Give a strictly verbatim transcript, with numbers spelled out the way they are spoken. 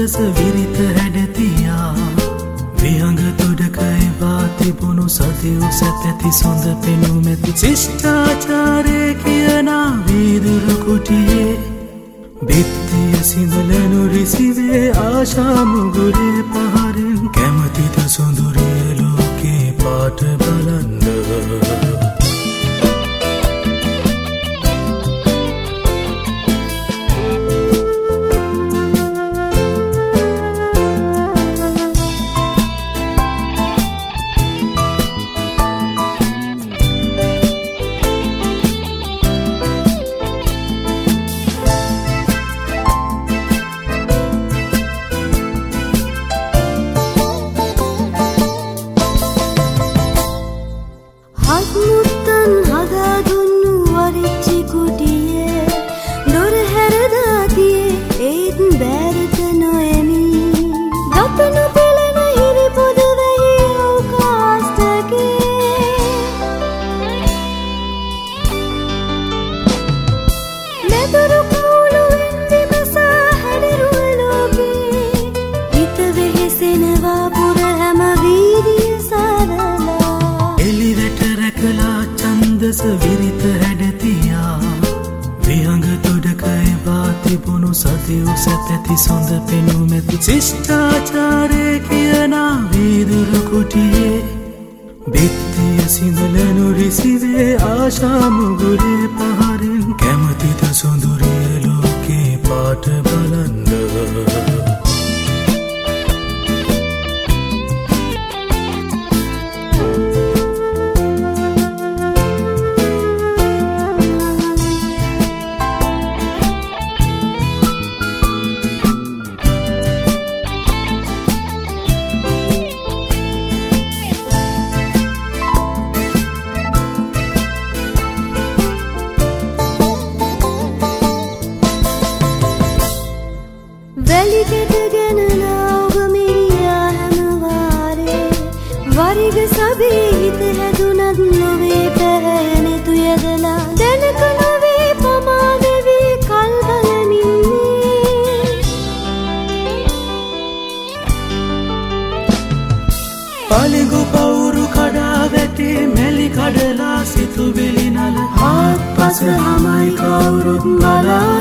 ඡන්දස විරිත හැඩතියා විහඟ තොඩක එවා තිබුණු සතියු සැපැති සොඳ පෙනුමැති ශිෂ්ටාචාරය කියනා වීදුරු කුටියේ බිත්තිය සිඳලනු රිසිවේ ආශා මුගුරේ පහරෙන් කැමතිද සොඳුරිය ලෝකේ පාට බලන්න විරිත හැඩතියා විහඟ තොඩක එවා තිබුණු සතියු සැපැති සොඳ පෙනුමැති ශිෂ්ටාචාරය කියනා වීදුරු කුටියේ බිත්තිය සිඳලනු රිසිවේ ආශා මුගුරේ පහරෙන් කැමතිද සොඳුරිය ලෝකේ පාට බලන්න වරිග සබේ හිත හැදුනත් නොවේ පැහැෙන තුයදලා දැනක නොවේ පමාදවී කල් බලමින්නේ පලිගු පවුරු කඩා වැටේ මැලි කඩලා සිතුවිලි නල හත් පස හමයි කවුරුත් බලා